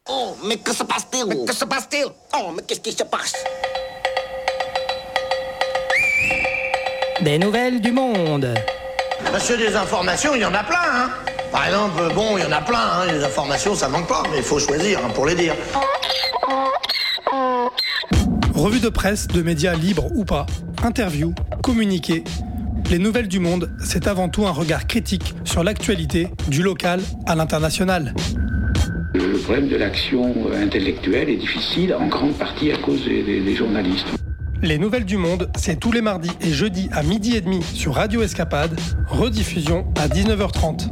Oh, mais que se passe-t-il? Mais que se passe-t-il? Oh, mais qu'est-ce qui se passe? Des nouvelles du monde. Monsieur, des informations, il y en a plein, hein. Par exemple, il y en a plein, hein. Les informations, ça manque pas, mais il faut choisir, hein, pour les dire. Revue de presse, de médias libres ou pas, interviews, communiqués. Les nouvelles du monde, c'est avant tout un regard critique sur l'actualité, du local à l'international. Le problème de l'action intellectuelle est difficile, en grande partie à cause des journalistes. Les nouvelles du monde, c'est tous les mardis et jeudis à 12h30 sur Radio Escapade, rediffusion à 19h30.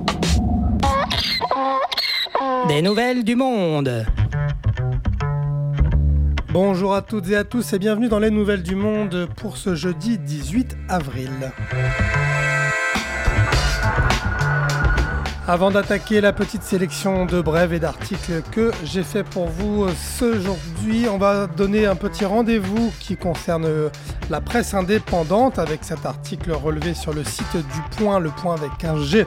Des nouvelles du monde. Bonjour à toutes et à tous et bienvenue dans les nouvelles du monde pour ce jeudi 18 avril. Avant d'attaquer la petite sélection de brèves et d'articles que j'ai fait pour vous aujourd'hui, on va donner un petit rendez-vous qui concerne la presse indépendante avec cet article relevé sur le site du Point, le Point avec un G.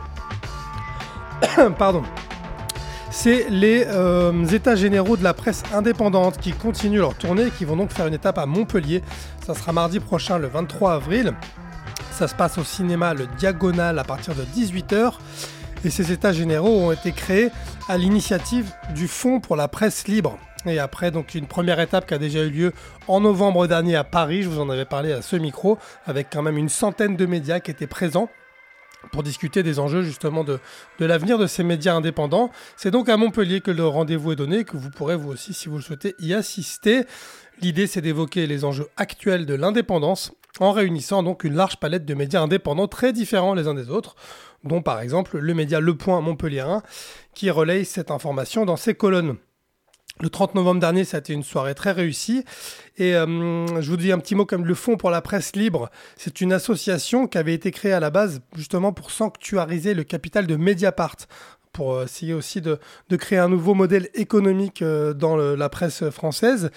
Pardon. C'est les états généraux de la presse indépendante qui continuent leur tournée et qui vont donc faire une étape à Montpellier. Ça sera mardi prochain, le 23 avril. Ça se passe au cinéma Le Diagonal à partir de 18h. Et ces états généraux ont été créés à l'initiative du Fonds pour la presse libre. Et après donc une première étape qui a déjà eu lieu en novembre dernier à Paris, je vous en avais parlé à ce micro, avec quand même une centaine de médias qui étaient présents pour discuter des enjeux justement de l'avenir de ces médias indépendants. C'est donc à Montpellier que le rendez-vous est donné, que vous pourrez vous aussi, si vous le souhaitez, y assister. L'idée, c'est d'évoquer les enjeux actuels de l'indépendance en réunissant donc une large palette de médias indépendants très différents les uns des autres, dont par exemple le média Le Point montpelliérain qui relaye cette information dans ses colonnes. Le 30 novembre dernier, ça a été une soirée très réussie. Et je vous dis un petit mot comme le Fonds pour la presse libre. C'est une association qui avait été créée à la base justement pour sanctuariser le capital de Mediapart, pour essayer aussi de créer un nouveau modèle économique dans la presse française.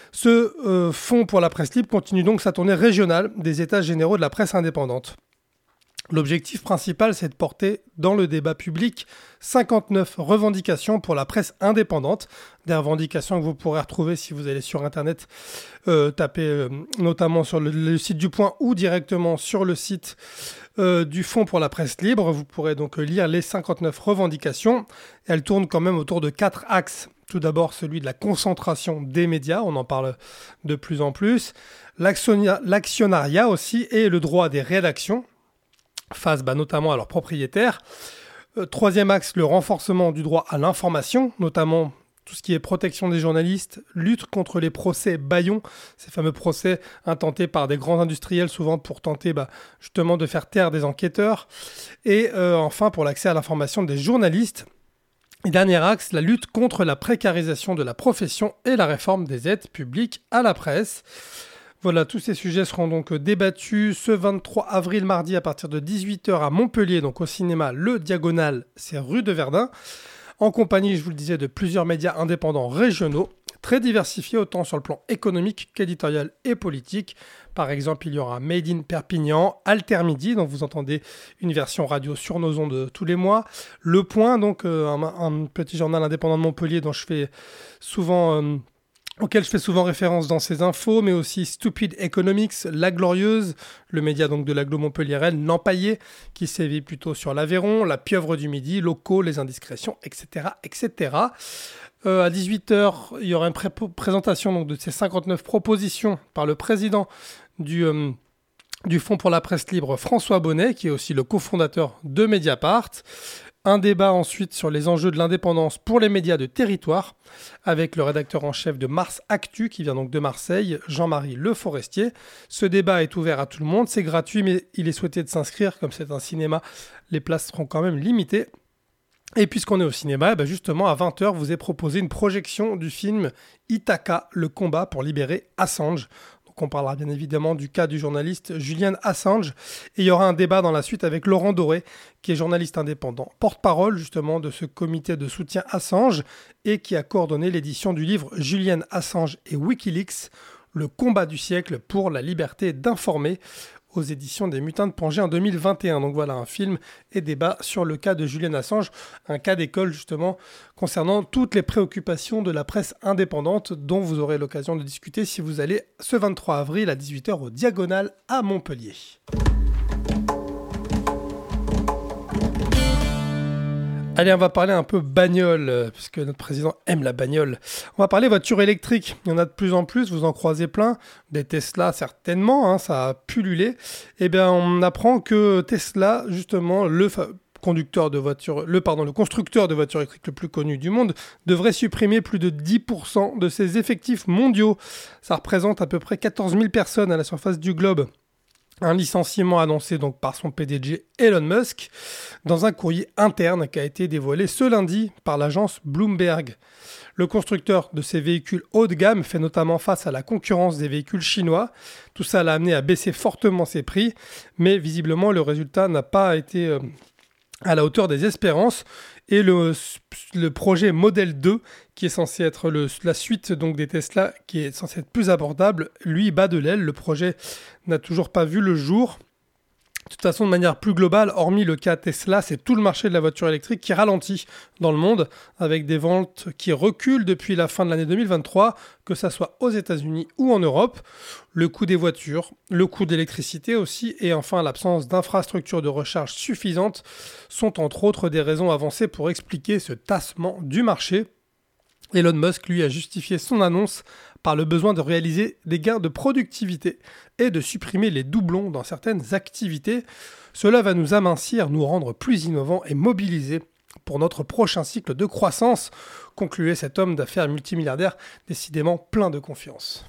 Ce Fonds pour la presse libre continue donc sa tournée régionale des états généraux de la presse indépendante. L'objectif principal, c'est de porter dans le débat public 59 revendications pour la presse indépendante, des revendications que vous pourrez retrouver si vous allez sur Internet, taper notamment sur le site du Point ou directement sur le site du Fonds pour la presse libre. Vous pourrez donc lire les 59 revendications. Elles tournent quand même autour de 4 axes. Tout d'abord, celui de la concentration des médias, on en parle de plus en plus. L'actionnariat aussi et le droit des rédactions, face notamment à leurs propriétaires. Troisième axe, le renforcement du droit à l'information, notamment tout ce qui est protection des journalistes, lutte contre les procès bâillons, ces fameux procès intentés par des grands industriels, souvent pour tenter justement de faire taire des enquêteurs. Et enfin, pour l'accès à l'information des journalistes. Et dernier axe, la lutte contre la précarisation de la profession et la réforme des aides publiques à la presse. Voilà, tous ces sujets seront donc débattus ce 23 avril mardi à partir de 18h à Montpellier, donc au cinéma Le Diagonal, c'est rue de Verdun, en compagnie, je vous le disais, de plusieurs médias indépendants régionaux, très diversifiés autant sur le plan économique qu'éditorial et politique. Par exemple, il y aura Made in Perpignan, Altermidi, dont vous entendez une version radio sur nos ondes tous les mois, Le Point, donc un petit journal indépendant de Montpellier dont auquel je fais souvent référence dans ces infos, mais aussi Stupid Economics, La Glorieuse, le média donc de l'agglo montpelliéraine, L'Empaillé, qui sévit plutôt sur l'Aveyron, La Pieuvre du Midi, Locaux, Les Indiscrétions, etc. etc. À 18h, il y aura une présentation donc, de ces 59 propositions par le président du Fonds pour la presse libre, François Bonnet, qui est aussi le cofondateur de Mediapart. Un débat ensuite sur les enjeux de l'indépendance pour les médias de territoire avec le rédacteur en chef de Mars Actu qui vient donc de Marseille, Jean-Marie Le Forestier. Ce débat est ouvert à tout le monde, c'est gratuit mais il est souhaité de s'inscrire comme c'est un cinéma, les places seront quand même limitées. Et puisqu'on est au cinéma, justement à 20h vous est proposé une projection du film Ithaca, le combat pour libérer Assange. On parlera bien évidemment du cas du journaliste Julian Assange. Et il y aura un débat dans la suite avec Laurent Doré, qui est journaliste indépendant, porte-parole justement de ce comité de soutien Assange et qui a coordonné l'édition du livre Julian Assange et Wikileaks, le combat du siècle pour la liberté d'informer, aux éditions des Mutins de Pangée en 2021. Donc voilà, un film et débat sur le cas de Julian Assange, un cas d'école justement concernant toutes les préoccupations de la presse indépendante dont vous aurez l'occasion de discuter si vous allez ce 23 avril à 18h au Diagonal à Montpellier. Allez, on va parler un peu bagnole, puisque notre président aime la bagnole. On va parler voiture électrique. Il y en a de plus en plus, vous en croisez plein. Des Tesla, certainement, ça a pullulé. Eh bien, on apprend que Tesla, justement, le constructeur de voitures électriques le plus connu du monde, devrait supprimer plus de 10% de ses effectifs mondiaux. Ça représente à peu près 14 000 personnes à la surface du globe. Un licenciement annoncé donc par son PDG Elon Musk dans un courrier interne qui a été dévoilé ce lundi par l'agence Bloomberg. Le constructeur de ces véhicules haut de gamme fait notamment face à la concurrence des véhicules chinois. Tout ça l'a amené à baisser fortement ses prix, mais visiblement le résultat n'a pas été à la hauteur des espérances. Et le projet Model 2, qui est censé être la suite donc des Tesla, qui est censé être plus abordable, lui bat de l'aile. Le projet n'a toujours pas vu le jour. De toute façon, de manière plus globale, hormis le cas Tesla, c'est tout le marché de la voiture électrique qui ralentit dans le monde, avec des ventes qui reculent depuis la fin de l'année 2023, que ça soit aux États-Unis ou en Europe. Le coût des voitures, le coût d'électricité aussi, et enfin l'absence d'infrastructures de recharge suffisantes sont entre autres des raisons avancées pour expliquer ce tassement du marché. Elon Musk, lui, a justifié son annonce par le besoin de réaliser des gains de productivité et de supprimer les doublons dans certaines activités. Cela va nous amincir, nous rendre plus innovants et mobilisés pour notre prochain cycle de croissance, concluait cet homme d'affaires multimilliardaire, décidément plein de confiance.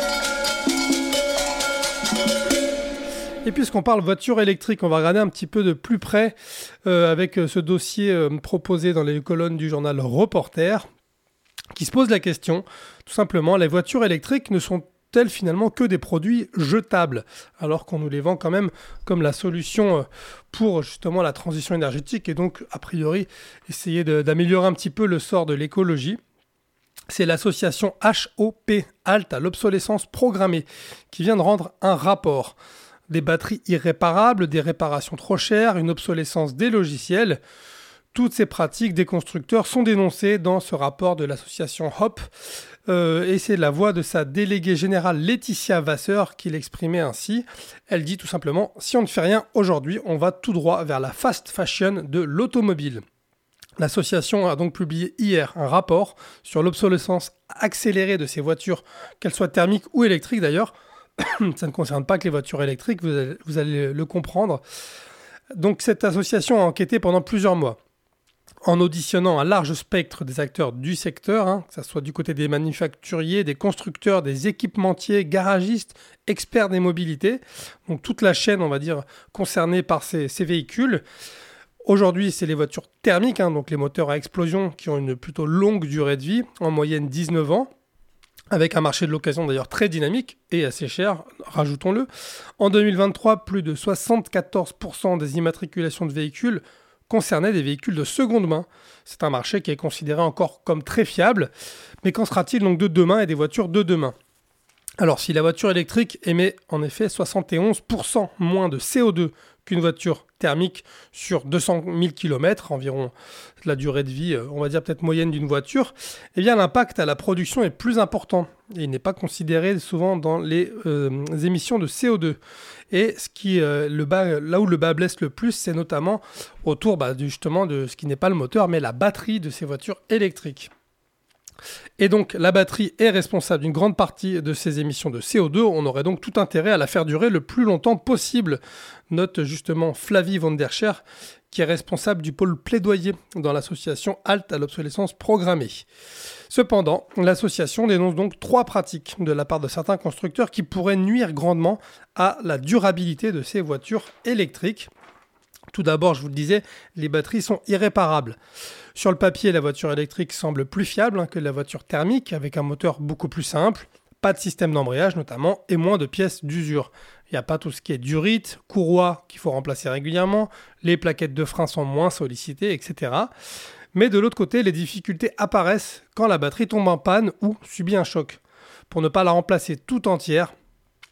Et puisqu'on parle voiture électrique, on va regarder un petit peu de plus près avec ce dossier proposé dans les colonnes du journal Reporter, qui se pose la question, tout simplement, les voitures électriques ne sont-elles finalement que des produits jetables, alors qu'on nous les vend quand même comme la solution pour justement la transition énergétique et donc, a priori, essayer d'améliorer un petit peu le sort de l'écologie. C'est l'association HOP, Halte à l'obsolescence programmée, qui vient de rendre un rapport. Des batteries irréparables, des réparations trop chères, une obsolescence des logiciels. Toutes ces pratiques des constructeurs sont dénoncées dans ce rapport de l'association HOP et c'est la voix de sa déléguée générale Laetitia Vasseur qui l'exprimait ainsi. Elle dit tout simplement « Si on ne fait rien aujourd'hui, on va tout droit vers la fast fashion de l'automobile ». L'association a donc publié hier un rapport sur l'obsolescence accélérée de ces voitures, qu'elles soient thermiques ou électriques d'ailleurs. Ça ne concerne pas que les voitures électriques, vous allez le comprendre. Donc cette association a enquêté pendant plusieurs mois, en auditionnant un large spectre des acteurs du secteur, que ce soit du côté des manufacturiers, des constructeurs, des équipementiers, garagistes, experts des mobilités, donc toute la chaîne, on va dire, concernée par ces véhicules. Aujourd'hui, c'est les voitures thermiques, donc les moteurs à explosion qui ont une plutôt longue durée de vie, en moyenne 19 ans, avec un marché de l'occasion d'ailleurs très dynamique et assez cher, rajoutons-le. En 2023, plus de 74% des immatriculations de véhicules concernaient des véhicules de seconde main. C'est un marché qui est considéré encore comme très fiable. Mais qu'en sera-t-il donc de demain et des voitures de demain ? Alors, si la voiture électrique émet en effet 71% moins de CO2 qu'une voiture thermique sur 200 000 km, environ la durée de vie, on va dire peut-être moyenne d'une voiture, eh bien l'impact à la production est plus important et il n'est pas considéré souvent dans les émissions de CO2. Et là où le bas blesse le plus, c'est notamment autour justement de ce qui n'est pas le moteur, mais la batterie de ces voitures électriques. Et donc la batterie est responsable d'une grande partie de ces émissions de CO2, on aurait donc tout intérêt à la faire durer le plus longtemps possible, note justement Flavie van der Scher, qui est responsable du pôle plaidoyer dans l'association Halte à l'obsolescence programmée. Cependant, l'association dénonce donc 3 pratiques de la part de certains constructeurs qui pourraient nuire grandement à la durabilité de ces voitures électriques. Tout d'abord, je vous le disais, les batteries sont irréparables. Sur le papier, la voiture électrique semble plus fiable que la voiture thermique, avec un moteur beaucoup plus simple, pas de système d'embrayage notamment, et moins de pièces d'usure. Il n'y a pas tout ce qui est durite, courroie qu'il faut remplacer régulièrement, les plaquettes de frein sont moins sollicitées, etc. Mais de l'autre côté, les difficultés apparaissent quand la batterie tombe en panne ou subit un choc. Pour ne pas la remplacer tout entière,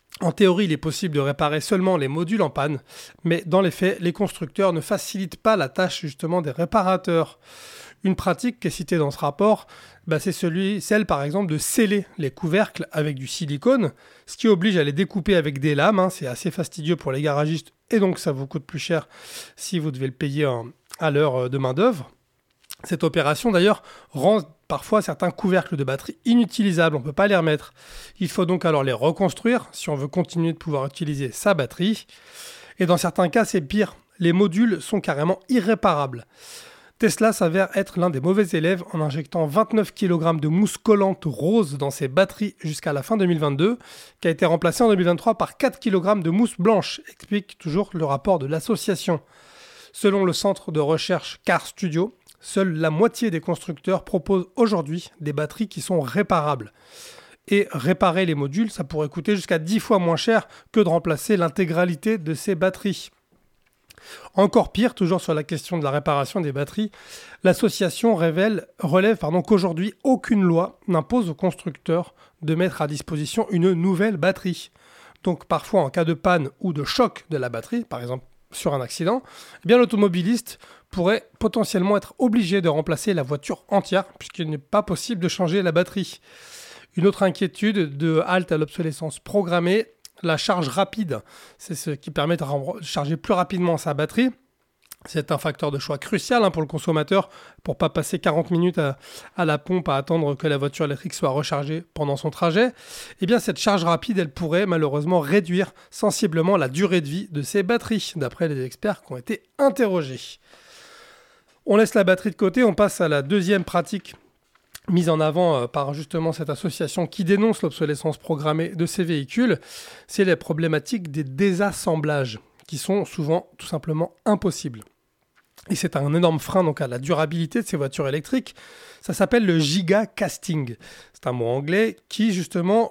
En théorie, il est possible de réparer seulement les modules en panne, mais dans les faits, les constructeurs ne facilitent pas la tâche justement des réparateurs. Une pratique qui est citée dans ce rapport, c'est celle par exemple de sceller les couvercles avec du silicone, ce qui oblige à les découper avec des lames. C'est assez fastidieux pour les garagistes et donc ça vous coûte plus cher si vous devez le payer à l'heure de main d'œuvre. Cette opération d'ailleurs rend parfois certains couvercles de batterie inutilisables, on ne peut pas les remettre. Il faut donc alors les reconstruire si on veut continuer de pouvoir utiliser sa batterie. Et dans certains cas, c'est pire, les modules sont carrément irréparables. Tesla s'avère être l'un des mauvais élèves en injectant 29 kg de mousse collante rose dans ses batteries jusqu'à la fin 2022, qui a été remplacée en 2023 par 4 kg de mousse blanche, explique toujours le rapport de l'association. Selon le centre de recherche Car Studio, seule la moitié des constructeurs proposent aujourd'hui des batteries qui sont réparables. Et réparer les modules, ça pourrait coûter jusqu'à 10 fois moins cher que de remplacer l'intégralité de ces batteries. Encore pire, toujours sur la question de la réparation des batteries, l'association relève qu'aujourd'hui, aucune loi n'impose aux constructeurs de mettre à disposition une nouvelle batterie. Donc parfois, en cas de panne ou de choc de la batterie, par exemple sur un accident, l'automobiliste pourrait potentiellement être obligé de remplacer la voiture entière puisqu'il n'est pas possible de changer la batterie. Une autre inquiétude de halte à l'obsolescence programmée, la charge rapide. C'est ce qui permet de charger plus rapidement sa batterie. C'est un facteur de choix crucial pour le consommateur pour ne pas passer 40 minutes à la pompe à attendre que la voiture électrique soit rechargée pendant son trajet. Cette charge rapide, elle pourrait malheureusement réduire sensiblement la durée de vie de ces batteries, d'après les experts qui ont été interrogés. On laisse la batterie de côté, on passe à la deuxième pratique mise en avant par justement cette association qui dénonce l'obsolescence programmée de ces véhicules. C'est la problématique des désassemblages, qui sont souvent tout simplement impossibles. Et c'est un énorme frein donc à la durabilité de ces voitures électriques. Ça s'appelle le gigacasting. C'est un mot anglais qui justement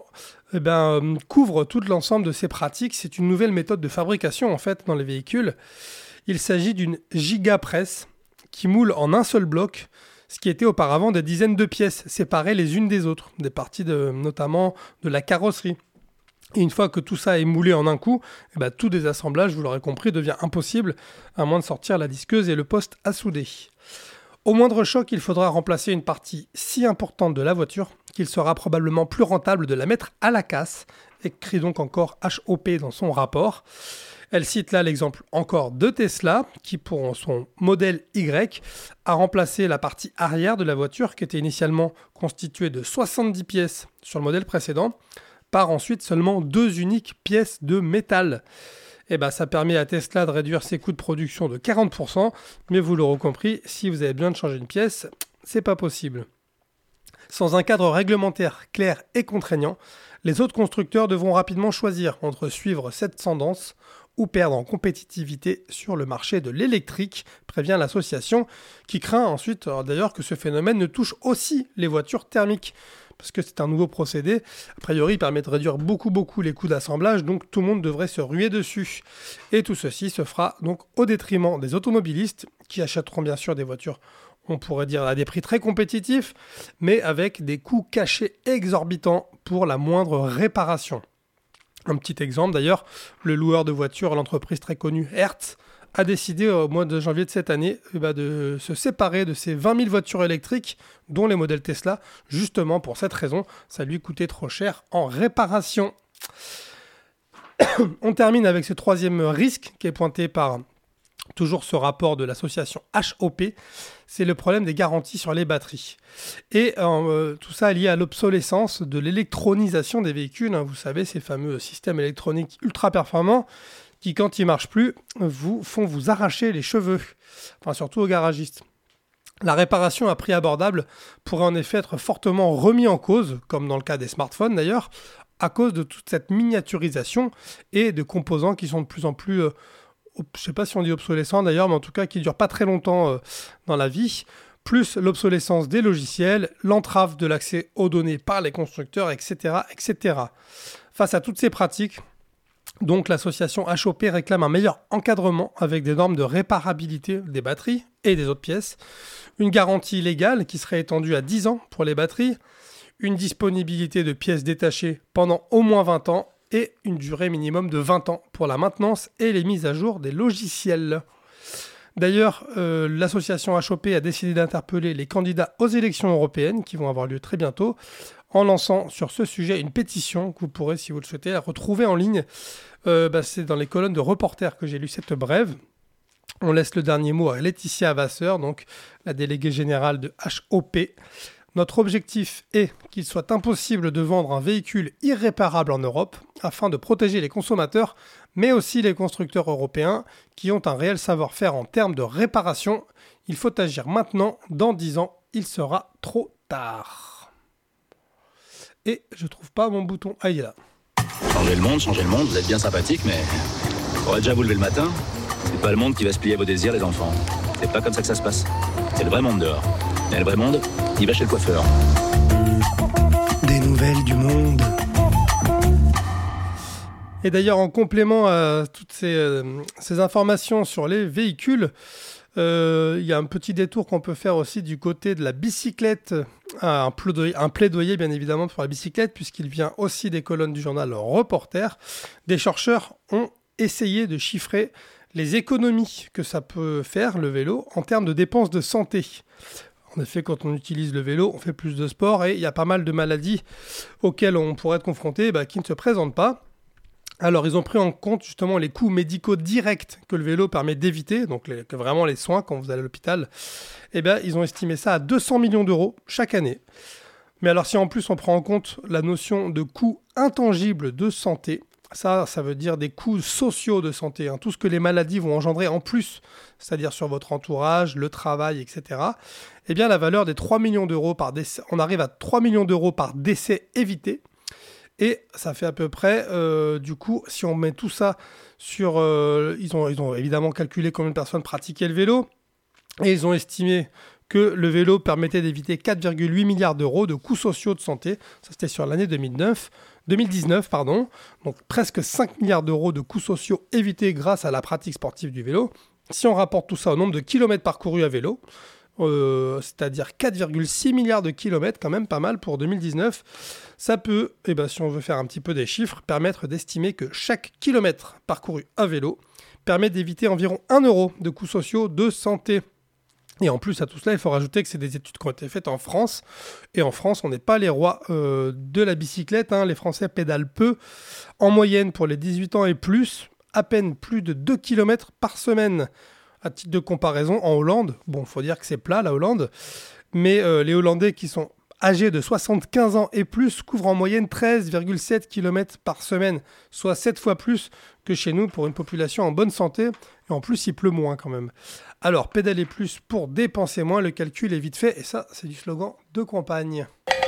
couvre tout l'ensemble de ces pratiques. C'est une nouvelle méthode de fabrication en fait dans les véhicules. Il s'agit d'une gigapresse qui moule en un seul bloc, ce qui était auparavant des dizaines de pièces séparées les unes des autres, des parties notamment de la carrosserie. Et une fois que tout ça est moulé en un coup, tout désassemblage, vous l'aurez compris, devient impossible, à moins de sortir la disqueuse et le poste à souder. Au moindre choc, il faudra remplacer une partie si importante de la voiture qu'il sera probablement plus rentable de la mettre à la casse, écrit donc encore HOP dans son rapport. Elle cite là l'exemple encore de Tesla, qui pour son modèle Y a remplacé la partie arrière de la voiture, qui était initialement constituée de 70 pièces sur le modèle précédent, par ensuite seulement 2 uniques pièces de métal. Ça permet à Tesla de réduire ses coûts de production de 40%, mais vous l'aurez compris, si vous avez besoin de changer une pièce, c'est pas possible. Sans un cadre réglementaire clair et contraignant, les autres constructeurs devront rapidement choisir entre suivre cette tendance ou perdre en compétitivité sur le marché de l'électrique, prévient l'association, qui craint ensuite d'ailleurs que ce phénomène ne touche aussi les voitures thermiques, parce que c'est un nouveau procédé. A priori, il permet de réduire beaucoup les coûts d'assemblage, donc tout le monde devrait se ruer dessus. Et tout ceci se fera donc au détriment des automobilistes, qui achèteront bien sûr des voitures, on pourrait dire à des prix très compétitifs, mais avec des coûts cachés exorbitants pour la moindre réparation. Un petit exemple d'ailleurs, le loueur de voitures, l'entreprise très connue Hertz, a décidé au mois de janvier de cette année de se séparer de ses 20 000 voitures électriques, dont les modèles Tesla, justement pour cette raison, ça lui coûtait trop cher en réparation. On termine avec ce troisième risque qui est pointé par toujours ce rapport de l'association HOP, c'est le problème des garanties sur les batteries. Et tout ça est lié à l'obsolescence de l'électronisation des véhicules. Vous savez, ces fameux systèmes électroniques ultra performants qui, quand ils ne marchent plus, vous font vous arracher les cheveux. Enfin, surtout aux garagistes. La réparation à prix abordable pourrait en effet être fortement remis en cause, comme dans le cas des smartphones d'ailleurs, à cause de toute cette miniaturisation et de composants qui sont de plus en plus... je ne sais pas si on dit obsolescents d'ailleurs, mais en tout cas qui ne durent pas très longtemps dans la vie, plus l'obsolescence des logiciels, l'entrave de l'accès aux données par les constructeurs, etc., etc. Face à toutes ces pratiques, donc l'association HOP réclame un meilleur encadrement avec des normes de réparabilité des batteries et des autres pièces, une garantie légale qui serait étendue à 10 ans pour les batteries, une disponibilité de pièces détachées pendant au moins 20 ans, et une durée minimum de 20 ans pour la maintenance et les mises à jour des logiciels. D'ailleurs, l'association HOP a décidé d'interpeller les candidats aux élections européennes qui vont avoir lieu très bientôt en lançant sur ce sujet une pétition que vous pourrez, si vous le souhaitez, retrouver en ligne. C'est dans les colonnes de Reporters que j'ai lu cette brève. On laisse le dernier mot à Laetitia Vasseur, donc la déléguée générale de HOP. Notre objectif est qu'il soit impossible de vendre un véhicule irréparable en Europe afin de protéger les consommateurs, mais aussi les constructeurs européens qui ont un réel savoir-faire en termes de réparation. Il faut agir maintenant, dans 10 ans, il sera trop tard. Et je trouve pas mon bouton. Ah, il est là. Changer le monde, vous êtes bien sympathique, mais faudrait déjà vous lever le matin. C'est pas le monde qui va se plier à vos désirs, les enfants. C'est pas comme ça que ça se passe. C'est le vrai monde dehors. Et le vrai monde, il va chez le coiffeur. Des nouvelles du monde. Et d'ailleurs, en complément à toutes ces informations sur les véhicules, il y a un petit détour qu'on peut faire aussi du côté de la bicyclette, un plaidoyer bien évidemment pour la bicyclette, puisqu'il vient aussi des colonnes du journal Reporter. Des chercheurs ont essayé de chiffrer les économies que ça peut faire, le vélo, en termes de dépenses de santé. En effet, quand on utilise le vélo, on fait plus de sport et il y a pas mal de maladies auxquelles on pourrait être confronté qui ne se présentent pas. Alors, ils ont pris en compte justement les coûts médicaux directs que le vélo permet d'éviter, donc vraiment les soins quand vous allez à l'hôpital. Ils ont estimé ça à 200 millions d'euros chaque année. Mais alors, si en plus on prend en compte la notion de coûts intangibles de santé, ça veut dire des coûts sociaux de santé, tout ce que les maladies vont engendrer en plus, c'est-à-dire sur votre entourage, le travail, etc. La valeur des 3 millions d'euros par décès, on arrive à 3 millions d'euros par décès évité. Et ça fait à peu près, du coup, si on met tout ça sur... ils ont évidemment calculé combien de personnes pratiquaient le vélo. Et ils ont estimé que le vélo permettait d'éviter 4,8 milliards d'euros de coûts sociaux de santé. Ça, c'était sur l'année 2019. Donc presque 5 milliards d'euros de coûts sociaux évités grâce à la pratique sportive du vélo. Si on rapporte tout ça au nombre de kilomètres parcourus à vélo, c'est-à-dire 4,6 milliards de kilomètres, quand même pas mal pour 2019. Ça peut, si on veut faire un petit peu des chiffres, permettre d'estimer que chaque kilomètre parcouru à vélo permet d'éviter environ 1 euro de coûts sociaux de santé. Et en plus à tout cela, il faut rajouter que c'est des études qui ont été faites en France. Et en France, on n'est pas les rois de la bicyclette. Les Français pédalent peu. En moyenne, pour les 18 ans et plus, à peine plus de 2 km par semaine. À titre de comparaison, en Hollande, il faut dire que c'est plat la Hollande, mais les Hollandais qui sont âgés de 75 ans et plus couvrent en moyenne 13,7 km par semaine, soit 7 fois plus que chez nous pour une population en bonne santé, et en plus il pleut moins quand même. Alors, pédaler plus pour dépenser moins, le calcul est vite fait, et ça, c'est du slogan de campagne.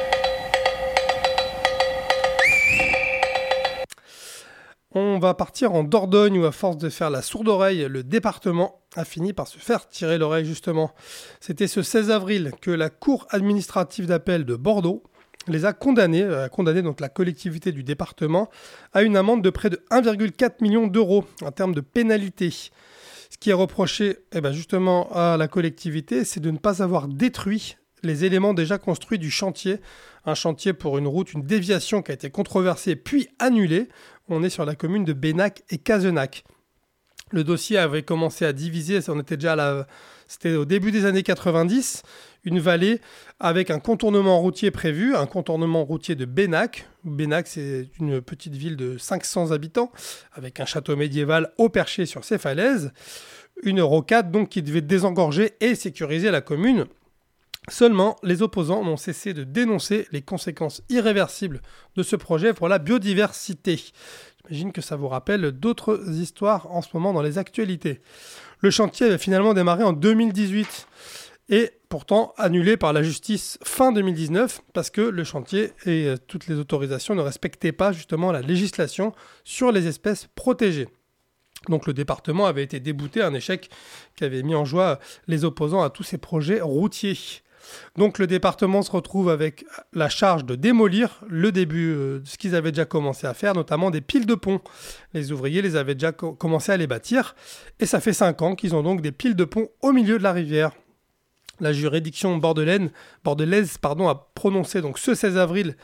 On va partir en Dordogne où, à force de faire la sourde oreille, le département a fini par se faire tirer l'oreille justement. C'était ce 16 avril que la Cour administrative d'appel de Bordeaux les a condamnés, donc la collectivité du département, à une amende de près de 1,4 million d'euros en termes de pénalité. Ce qui est reproché justement à la collectivité, c'est de ne pas avoir détruit les éléments déjà construits du chantier. Un chantier pour une route, une déviation qui a été controversée puis annulée. On est sur la commune de Bénac et Cazenac. Le dossier avait commencé à diviser, c'était au début des années 90, une vallée avec un contournement routier prévu, un contournement routier de Bénac. Bénac, c'est une petite ville de 500 habitants, avec un château médiéval haut perché sur ses falaises. Une rocade donc qui devait désengorger et sécuriser la commune. Seulement, les opposants n'ont cessé de dénoncer les conséquences irréversibles de ce projet pour la biodiversité. J'imagine que ça vous rappelle d'autres histoires en ce moment dans les actualités. Le chantier avait finalement démarré en 2018 et pourtant annulé par la justice fin 2019 parce que le chantier et toutes les autorisations ne respectaient pas justement la législation sur les espèces protégées. Donc le département avait été débouté, un échec qui avait mis en joie les opposants à tous ces projets routiers. Donc le département se retrouve avec la charge de démolir le début de ce qu'ils avaient déjà commencé à faire, notamment des piles de ponts. Les ouvriers les avaient déjà commencé à les bâtir et ça fait 5 ans qu'ils ont donc des piles de ponts au milieu de la rivière. La juridiction bordelaise a prononcé donc ce 16 avril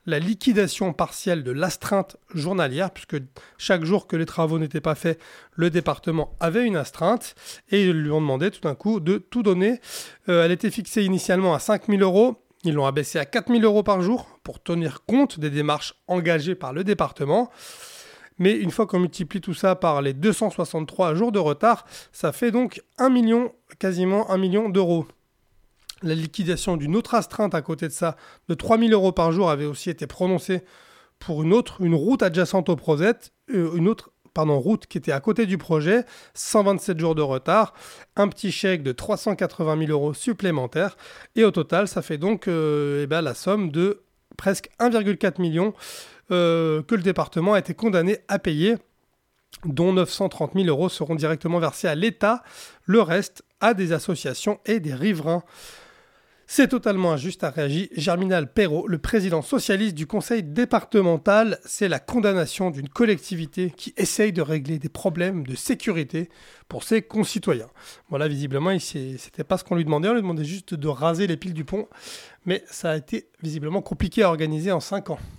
la liquidation partielle de l'astreinte journalière, puisque chaque jour que les travaux n'étaient pas faits, le département avait une astreinte, et ils lui ont demandé tout d'un coup de tout donner. Elle était fixée initialement à 5 000 €. Ils l'ont abaissée à 4 000 € par jour pour tenir compte des démarches engagées par le département. Mais une fois qu'on multiplie tout ça par les 263 jours de retard, ça fait donc quasiment 1 million d'euros. La liquidation d'une autre astreinte à côté de ça, de 3 000 € par jour, avait aussi été prononcée pour une route adjacente au projet, route qui était à côté du projet, 127 jours de retard, un petit chèque de 380 000 € supplémentaires, et au total, ça fait donc la somme de presque 1,4 million que le département a été condamné à payer, dont 930 000 € seront directement versés à l'État, le reste à des associations et des riverains. C'est totalement injuste, a réagi Germinal Perrault, le président socialiste du conseil départemental. C'est la condamnation d'une collectivité qui essaye de régler des problèmes de sécurité pour ses concitoyens. Voilà, visiblement, c'était pas ce qu'on lui demandait. On lui demandait juste de raser les piles du pont. Mais ça a été visiblement compliqué à organiser en 5 ans.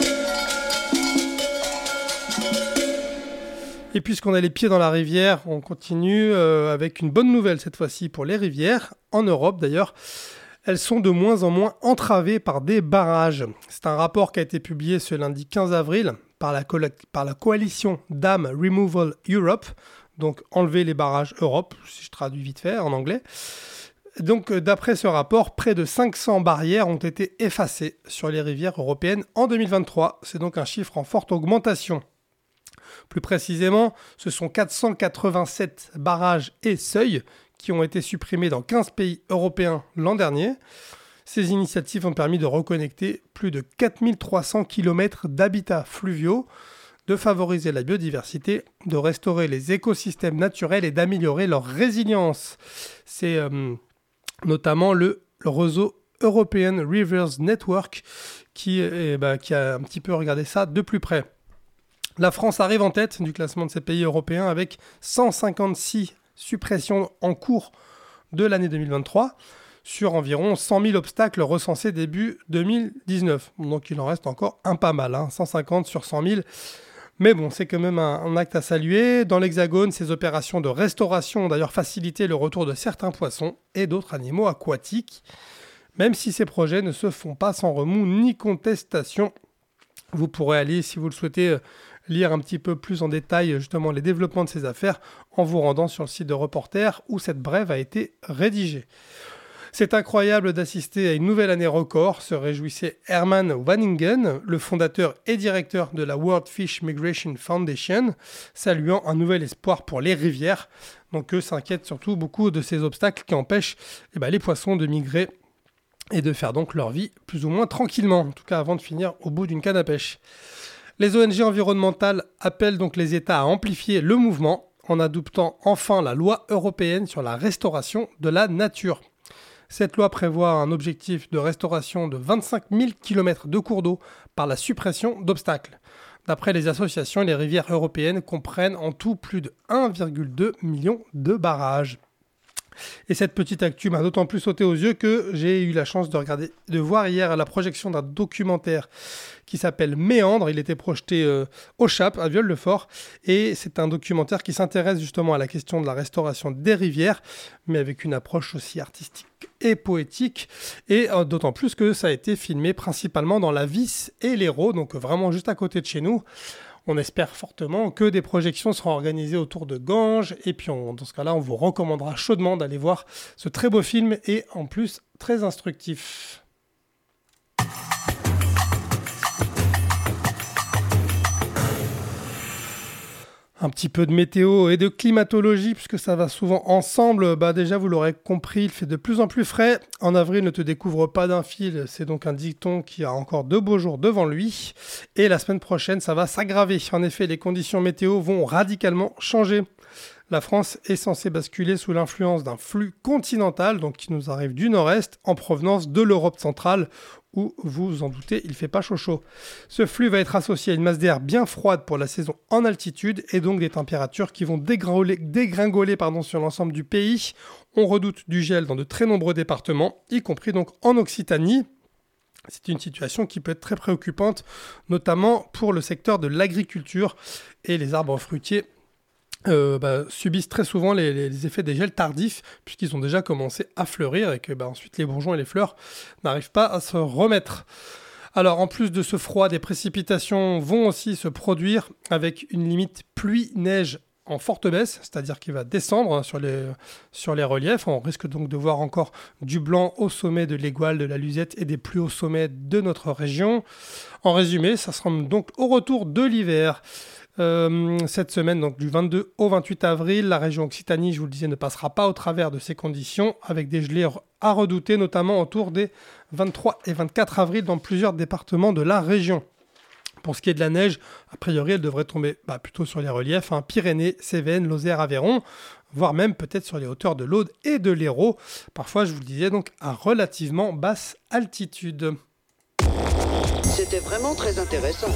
Et puisqu'on a les pieds dans la rivière, on continue avec une bonne nouvelle cette fois-ci pour les rivières. En Europe d'ailleurs, elles sont de moins en moins entravées par des barrages. C'est un rapport qui a été publié ce lundi 15 avril par la coalition Dam Removal Europe, donc enlever les barrages Europe, si je traduis vite fait en anglais. Donc d'après ce rapport, près de 500 barrières ont été effacées sur les rivières européennes en 2023. C'est donc un chiffre en forte augmentation. Plus précisément, ce sont 487 barrages et seuils qui ont été supprimés dans 15 pays européens l'an dernier. Ces initiatives ont permis de reconnecter plus de 4300 km d'habitats fluviaux, de favoriser la biodiversité, de restaurer les écosystèmes naturels et d'améliorer leur résilience. C'est notamment le réseau European Rivers Network qui a un petit peu regardé ça de plus près. La France arrive en tête du classement de ces pays européens avec 156 suppressions en cours de l'année 2023 sur environ 100 000 obstacles recensés début 2019. Donc il en reste encore un pas mal, 150 sur 100 000. Mais bon, c'est quand même un acte à saluer. Dans l'Hexagone, ces opérations de restauration ont d'ailleurs facilité le retour de certains poissons et d'autres animaux aquatiques, même si ces projets ne se font pas sans remous ni contestation. Vous pourrez aller, si vous le souhaitez, lire un petit peu plus en détail justement les développements de ces affaires en vous rendant sur le site de Reporter où cette brève a été rédigée. C'est incroyable d'assister à une nouvelle année record, se réjouissait Herman Wanningen, le fondateur et directeur de la World Fish Migration Foundation, saluant un nouvel espoir pour les rivières. Donc eux s'inquiètent surtout beaucoup de ces obstacles qui empêchent les poissons de migrer et de faire donc leur vie plus ou moins tranquillement, en tout cas avant de finir au bout d'une canne à pêche. Les ONG environnementales appellent donc les États à amplifier le mouvement en adoptant enfin la loi européenne sur la restauration de la nature. Cette loi prévoit un objectif de restauration de 25 000 km de cours d'eau par la suppression d'obstacles. D'après les associations, les rivières européennes comprennent en tout plus de 1,2 million de barrages. Et cette petite actu m'a d'autant plus sauté aux yeux que j'ai eu la chance de voir hier la projection d'un documentaire qui s'appelle Méandre. Il était projeté au Chap, à Viol-le-Fort. Et c'est un documentaire qui s'intéresse justement à la question de la restauration des rivières, mais avec une approche aussi artistique et poétique. Et d'autant plus que ça a été filmé principalement dans la Vis et l'Hérault, donc vraiment juste à côté de chez nous. On espère fortement que des projections seront organisées autour de Ganges. Et puis dans ce cas-là, on vous recommandera chaudement d'aller voir ce très beau film et en plus très instructif. Un petit peu de météo et de climatologie, puisque ça va souvent ensemble. Déjà, vous l'aurez compris, il fait de plus en plus frais. En avril, ne te découvre pas d'un fil. C'est donc un dicton qui a encore 2 beaux jours devant lui. Et la semaine prochaine, ça va s'aggraver. En effet, les conditions météo vont radicalement changer. La France est censée basculer sous l'influence d'un flux continental, donc qui nous arrive du nord-est, en provenance de l'Europe centrale, où, vous vous en doutez, il ne fait pas chaud. Ce flux va être associé à une masse d'air bien froide pour la saison en altitude, et donc des températures qui vont dégringoler sur l'ensemble du pays. On redoute du gel dans de très nombreux départements, y compris donc en Occitanie. C'est une situation qui peut être très préoccupante, notamment pour le secteur de l'agriculture et les arbres fruitiers. Subissent très souvent les effets des gels tardifs puisqu'ils ont déjà commencé à fleurir et que ensuite les bourgeons et les fleurs n'arrivent pas à se remettre. Alors en plus de ce froid, des précipitations vont aussi se produire avec une limite pluie-neige en forte baisse, c'est-à-dire qu'il va descendre sur les reliefs. On risque donc de voir encore du blanc au sommet de l'Égual, de la Luzette et des pluies au sommet de notre région. En résumé, ça sera donc au retour de l'hiver. Cette semaine, donc du 22 au 28 avril, la région Occitanie, je vous le disais, ne passera pas au travers de ces conditions, avec des gelées à redouter, notamment autour des 23 et 24 avril dans plusieurs départements de la région. Pour ce qui est de la neige, a priori, elle devrait tomber plutôt sur les reliefs, Pyrénées, Cévennes, Lozère, Aveyron, voire même peut-être sur les hauteurs de l'Aude et de l'Hérault. Parfois, je vous le disais, donc à relativement basse altitude. C'était vraiment très intéressant.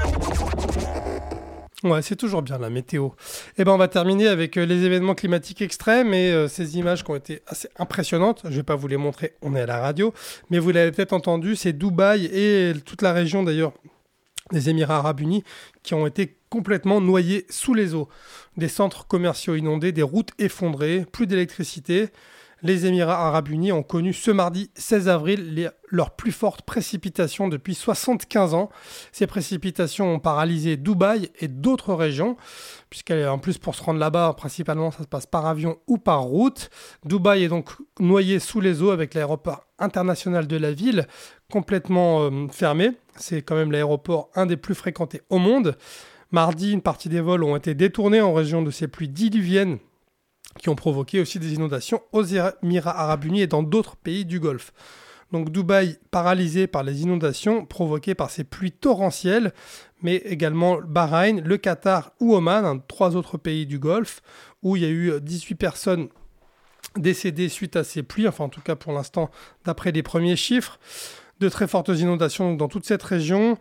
Ouais, c'est toujours bien la météo. On va terminer avec les événements climatiques extrêmes et ces images qui ont été assez impressionnantes. Je ne vais pas vous les montrer, on est à la radio, mais vous l'avez peut-être entendu, c'est Dubaï et toute la région d'ailleurs des Émirats Arabes Unis qui ont été complètement noyés sous les eaux. Des centres commerciaux inondés, des routes effondrées, plus d'électricité. Les Émirats Arabes Unis ont connu ce mardi 16 avril leurs plus fortes précipitations depuis 75 ans. Ces précipitations ont paralysé Dubaï et d'autres régions, puisqu'en plus pour se rendre là-bas, principalement ça se passe par avion ou par route. Dubaï est donc noyé sous les eaux avec l'aéroport international de la ville complètement fermé. C'est quand même l'aéroport un des plus fréquentés au monde. Mardi, une partie des vols ont été détournés en raison de ces pluies diluviennes qui ont provoqué aussi des inondations aux Émirats Arabes Unis et dans d'autres pays du Golfe. Donc Dubaï paralysé par les inondations provoquées par ces pluies torrentielles, mais également Bahreïn, le Qatar ou Oman, 3 autres pays du Golfe, où il y a eu 18 personnes décédées suite à ces pluies, enfin en tout cas pour l'instant d'après les premiers chiffres. De très fortes inondations dans toute cette région.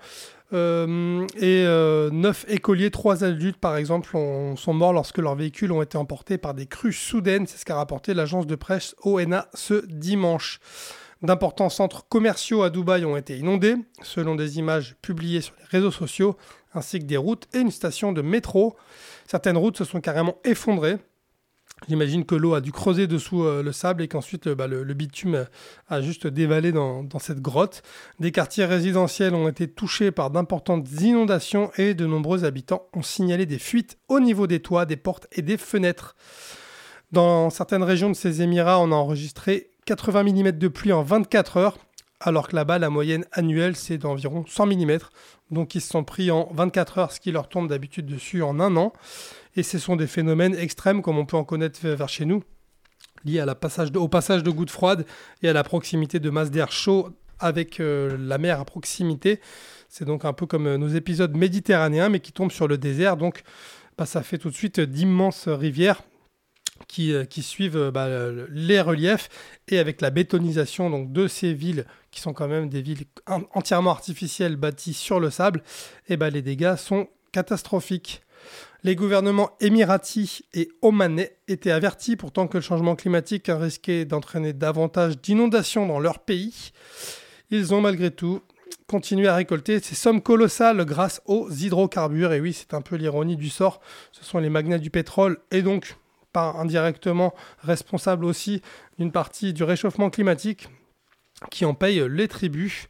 9 écoliers, 3 adultes par exemple, sont morts lorsque leurs véhicules ont été emportés par des crues soudaines. C'est ce qu'a rapporté l'agence de presse ONA ce dimanche. D'importants centres commerciaux à Dubaï ont été inondés, selon des images publiées sur les réseaux sociaux, ainsi que des routes et une station de métro. Certaines routes se sont carrément effondrées. J'imagine que l'eau a dû creuser dessous le sable et qu'ensuite le bitume a juste dévalé dans cette grotte. Des quartiers résidentiels ont été touchés par d'importantes inondations et de nombreux habitants ont signalé des fuites au niveau des toits, des portes et des fenêtres. Dans certaines régions de ces Émirats, on a enregistré 80 mm de pluie en 24 heures, alors que là-bas, la moyenne annuelle, c'est d'environ 100 mm. Donc ils se sont pris en 24 heures, ce qui leur tombe d'habitude dessus en un an. Et ce sont des phénomènes extrêmes, comme on peut en connaître vers chez nous, liés au passage de gouttes froides et à la proximité de masses d'air chaud avec la mer à proximité. C'est donc un peu comme nos épisodes méditerranéens, mais qui tombent sur le désert. Donc ça fait tout de suite d'immenses rivières qui suivent les reliefs. Et avec la bétonisation donc, de ces villes, qui sont quand même des villes entièrement artificielles bâties sur le sable, les dégâts sont catastrophiques. Les gouvernements émiratis et omanais étaient avertis pourtant que le changement climatique risquait d'entraîner davantage d'inondations dans leur pays. Ils ont malgré tout continué à récolter ces sommes colossales grâce aux hydrocarbures. Et oui, c'est un peu l'ironie du sort. Ce sont les magnats du pétrole et donc indirectement responsables aussi d'une partie du réchauffement climatique qui en payent les tributs.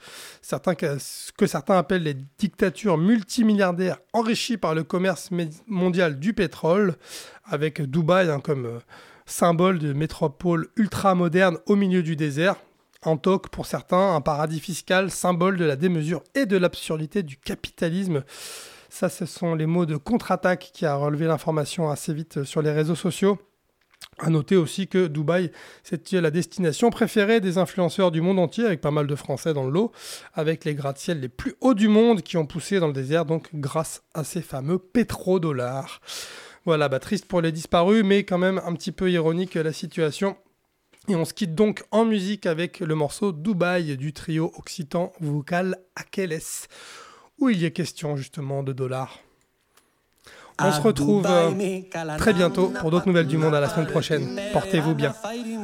Que certains appellent les dictatures multimilliardaires enrichies par le commerce mondial du pétrole, avec Dubaï comme symbole de métropole ultra-moderne au milieu du désert. En toc pour certains, un paradis fiscal, symbole de la démesure et de l'absurdité du capitalisme. Ça, ce sont les mots de contre-attaque qui a relevé l'information assez vite sur les réseaux sociaux. À noter aussi que Dubaï, c'était la destination préférée des influenceurs du monde entier, avec pas mal de Français dans le lot, avec les gratte-ciels les plus hauts du monde qui ont poussé dans le désert, donc grâce à ces fameux pétrodollars. Voilà, triste pour les disparus, mais quand même un petit peu ironique la situation. Et on se quitte donc en musique avec le morceau Dubaï du trio occitan vocal Akeles, où il y a question justement de dollars. On se retrouve très bientôt pour d'autres nouvelles du monde à la semaine prochaine. Portez-vous bien.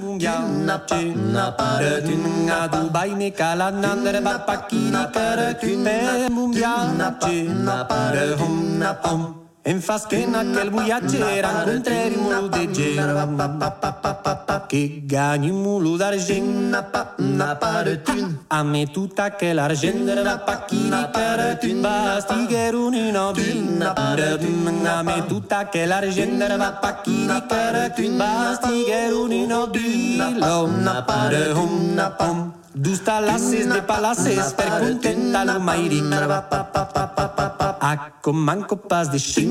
Em fa schiena che il viaggiere incontreri mulu de gen che gagni mulu d'argent a me tutta che l'argent va pacchini per bastigheru in obin a me tutta che l'argent va pacchini per bastigheru in obin Dus talasses de palasses per contenta lo mai ric a com manco pas de chic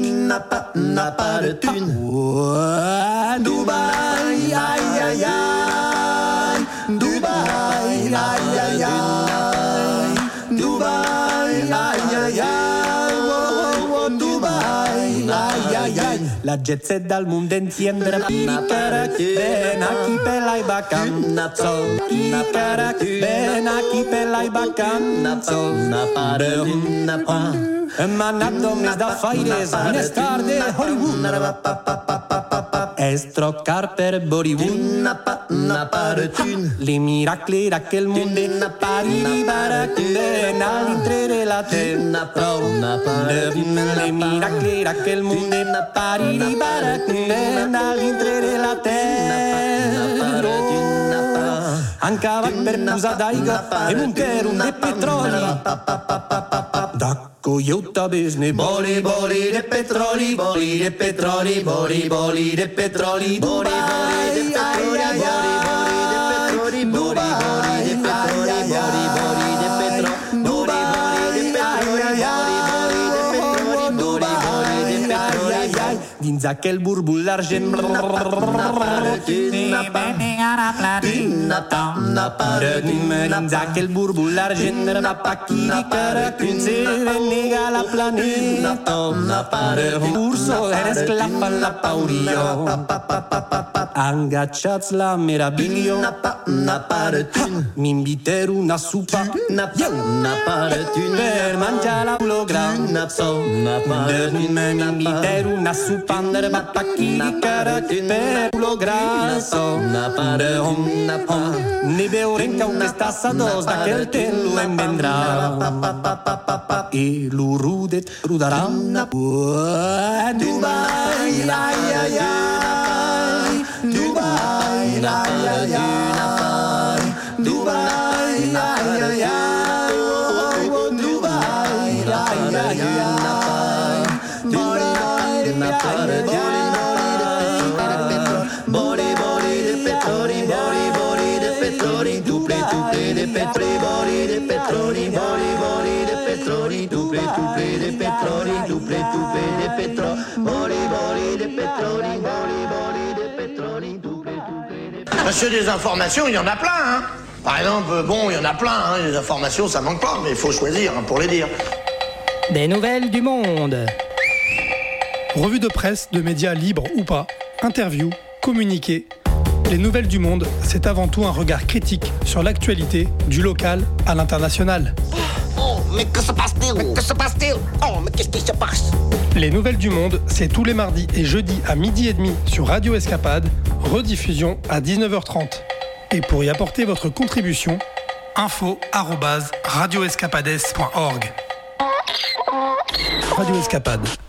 Dubai ai ai ai Dubai ai ai ai Dubai ai ai ai Dubai ai ai ai la jet set dal mondo entiende ben aquí per l'ai vacanza ben aquí per l'ai vacanza mannato mes da faires in star de Hollywood estrocar per Bollywood les miracles d'aquel monde Paris ben all'intrere la terra les miracles d'aquel monde Paris ben all'intrere la terra anche per posar d'aigua e monter de petroli d'acco io t'abesne boli boli de petroli boli de petroli boli boli de petroli boli boli de petroli boli boli de petroli boli boli de petroli boli boli de petroli boli boli de petroli boli boli de petroli dins aquel burbul d'argent dins aquel burbul d'argent va pacchini caracun se nega la planeta urso eres clapa la paurio angacciats la meraviglio m'inviter una supa per mangiare la pulogram m'inviter una supa Pandar bapakini caracun per pulograsso ne beurem un stassa dos d'aquel telo em vendrà e lo rudet rudarà Dubai ai ai ai Dubai ai ai ai Dubai ai ai ai Dubai ai ai ai boli boli de petroli boli boli de petroli duple duple de petroli boli de petroli boli boli de petroli duple duple de petroli duple duple de petroli boli boli de petroli boli boli de petroli duple duple de petroli. Monsieur, des informations, il y en a plein, hein. Par exemple, bon, il y en a plein, hein. Les informations, ça manque pas, mais il faut choisir hein, pour les dire. Des nouvelles du monde. Revue de presse, de médias libres ou pas, interviews, communiqués. Les nouvelles du monde, c'est avant tout un regard critique sur l'actualité, du local à l'international. Oh, mais que se passe-t-il? Mais que se passe-t-il? Oh, mais qu'est-ce qui se passe? Les nouvelles du monde, c'est tous les mardis et jeudis à 12h30 sur Radio Escapade, rediffusion à 19h30. Et pour y apporter votre contribution, info@radioescapades.org. Radio Escapade.